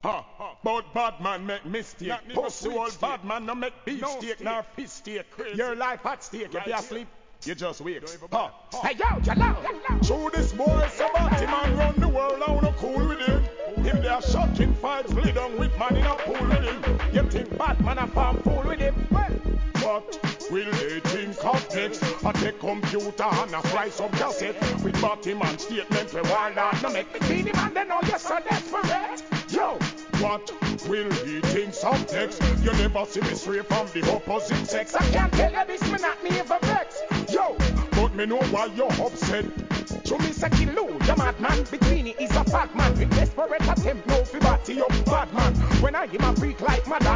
Ha, but bad man make mistake. Pussy old bad man no make beef steak nor fish steak. Your life at stake. If you asleep, you just wake. Ha. Hey yo, hello. Show this boy so bad man run the world. I wanna cool with him. Him there shocking fights, play down with man in a pool with him. You think bad man a farm fool with him? Well, what will they think of next? I take computer and I fly some cassette with body man statement where wild out no make me see the man. Then all you so desperate. Yo, what will he think of next? You never see me straight from the opposite sex. I can't tell you this, me not me ever vex. Yo, but me know why you're upset. So me say kill you, the madman. Between it is a bad man. With desperate attempt, no fi batty up bad man. When I hear my freak like madman.